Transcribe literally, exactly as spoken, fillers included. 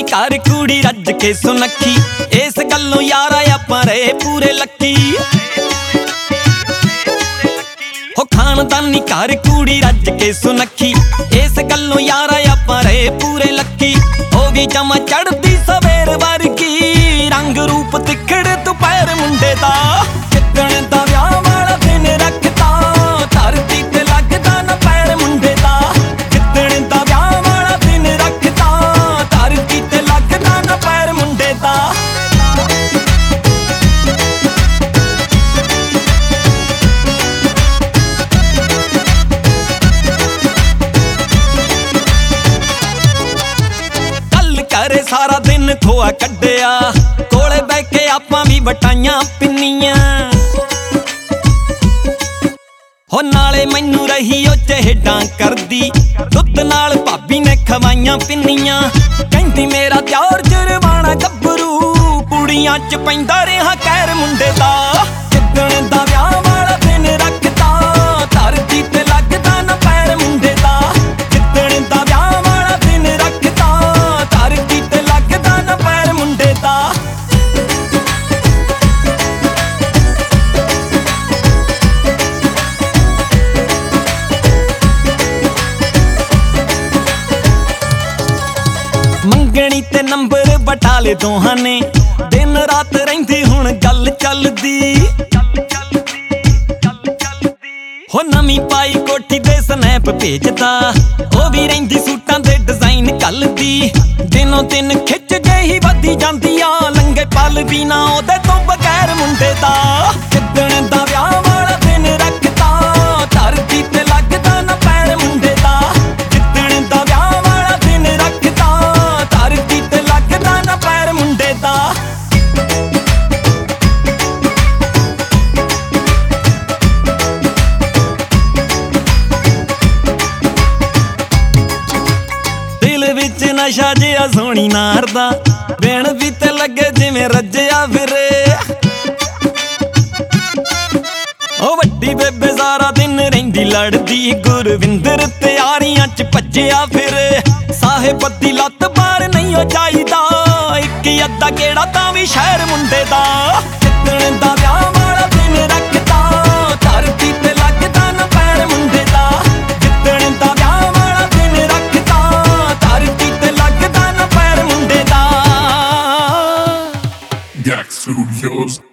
ਨੀ ਘਰ ਕੁੜੀ ਰੱਜ ਕੇ ਸੁਨੱਖੀ, ਇਸ ਗੱਲੋਂ ਯਾਰਾ ਆਪਾਂ ਰਹੇ ਪੂਰੇ ਲੱਕੀ। ਹੋ ਖਾਨਦਾਨੀ ਘਰ ਕੁੜੀ ਰੱਜ ਕੇ ਸੁਨੱਖੀ, ਇਸ ਗੱਲੋਂ ਯਾਰਾ ਆਪਾਂ ਰਹੇ ਪੂਰੇ ਲੱਕੀ। ਉਹ ਵੀ ਜਮਾ ਚੜ੍ਹਦੀ ਸਵੇਰ ਵਰਗੀ, ਰੰਗ ਰੂਪ ਤਿੱਖੜ ਦੁਪਹਿਰ ਮੁੰਡੇ ਦਾ। ਕਿੱਦਣ ਦਾ ਵਿਆਹ ਵਾਲਾ ਦਿਨ ਰੱਖਤਾ, ਧਰਤੀ ਤੇ ਲੱਗਦਾ ਨਾ ਪੈਰ ਮੁੰਡੇ ਦਾ। ਕਿੱਦਣ ਦਾ ਵਿਆਹ ਵਾਲਾ ਦਿਨ ਰੱਖਤਾ, ਧਰਤੀ ਤੇ ਲੱਗਦਾ ਨਾ ਪੈਰ ਮੁੰਡੇ ਦਾ। ਘਰੇ ਸਾਰਾ ਦਿਨ ਖੋਆ ਕੱਢਿਆ, ਕੋਲੇ ਬਹਿ ਕੇ ਆਪਾਂ ਵੀ ਵਟਾਈਆਂ ਪਿੰਨੀਆਂ। ਹੋ ਨਾਲੇ ਮੈਨੂੰ ਰਹੀ ਉਹ ਚਿਹੜਾਂ ਕਰਦੀ, ਦੁੱਧ ਨਾਲ ਭਾਬੀ ਨੇ ਖਵਾਈਆਂ ਪਿੰਨੀਆਂ। ਕਹਿੰਦੀ ਮੇਰਾ ਤਿਆਰ ਜਰਵਾਣਾ ਗੱਭਰੂ, ਕੁੜੀਆਂ ਚ ਪੈਂਦਾ ਰਿਹਾ ਕਹਿਰ ਮੁੰਡੇ ਦਾ। ਕਿੱਦਣ ਦਾ ਵਿਆਹ ਵਾਲਾ ਦਿਨ ਰੱਖਤਾ, ਧਰਤੀ ਤੇ ਲੱਗਦਾ ਨਾ ਪੈਰ ਮੁੰਡੇ ਦਾ। ਕਿੱਦਣ ਦਾ ਵਿਆਹ ਵਾਲਾ ਦਿਨ ਰੱਖਤਾ, ਧਰਤੀ ਤੇ ਲੱਗਦਾ ਨਾ ਪੈਰ ਮੁੰਡੇ ਦਾ। ਮੰਗਣੀ ਤੇ ਨੰਬਰ ਬਟਾਲੇ ਦੋਹਾਂ ਨੇ, ਦਿਨ ਰਾਤ ਰਹਿੰਦੀ ਹੁਣ ਗੱਲ ਚੱਲਦੀ। ਹੋ ਨਵੀਂ ਪਾਈ ਕੋਠੀ ਦੇ ਸਨੈਪ ਭੇਜਦਾ, ਉਹ ਵੀ ਰਹਿੰਦੀ ਸੂਟਾਂ ਦੇ ਡਿਜ਼ਾਈਨ ਘੱਲਦੀ। ਦਿਨੋਂ ਦਿਨ ਖਿੱਚ ਜਿਹੀ ਵੱਧਦੀ ਜਾਂਦੀ ਆ, ਲੰਗੇ ਪਲ ਵੀ ਨਾ ਉਹਦੇ ਤੋਂ ਬਗੈਰ ਮੁੰਡੇ ਦਾ। ਕਿੱਦਣ ਦਾ ਵਿਆਹ ਵਾਲਾ ਦਿਨ ਰੱਖਤਾ, ਧਰਤੀ ਤੇ ਲੱਗਦਾ ਨਾ ਪੈਰ ਮੁੰਡੇ ਦਾ। ਕਿੱਦਣ ਦਾ ਵਿਆਹ ਵਾਲਾ ਦਿਨ ਰੱਖਤਾ, ਧਰਤੀ ਤੇ ਲੱਗਦਾ ਨਾ ਪੈਰ ਮੁੰਡੇ ਦਾ। ਵਿੱਚ ਨਸ਼ਾ ਜਿਹਾ ਸੋਹਣੀ ਨਾਰ ਦਾ, ਬਿਨ ਵੀ ਤੇ ਲੱਗੇ ਜਿਵੇਂ ਰੱਜਿਆ ਫਿਰੇ। ਉਹ ਵੱਡੀ ਬੇਬੇ ਸਾਰਾ ਦਿਨ ਰਹਿੰਦੀ ਲੜਦੀ, ਗੁਰਵਿੰਦਰ ਤਿਆਰੀਆਂ ਚ ਭੱਜਿਆ ਫਿਰੇ। ਸਾਹਿਬ ਦੀ ਲੱਤ ਬਾਹਰ ਨਹੀਂ ਉਹ ਚਾਹੀਦਾ, ਇੱਕ ਅੱਧਾ ਕਿਹੜਾ ਤਾਂ ਵੀ ਸ਼ਹਿਰ ਮੁੰਡੇ ਦਾ। ਕਿੱਦਣ ਦਾ ਵਿਆਹ ਵਾਲਾ ਦਿਨ ਰੱਖਤਾ, ਧਰਤੀ ਤੇ ਲੱਗਦਾ ਨਾ ਪੈਰ ਮੁੰਡੇ ਦਾ। ਕਿੱਦਣ ਦਾ ਵਿਆਹ ਵਾਲਾ ਦਿਨ ਰੱਖਤਾ, ਧਰਤੀ ਤੇ ਲੱਗਦਾ ਨਾ ਪੈਰ ਮੁੰਡੇ ਦਾ। Yak Studios.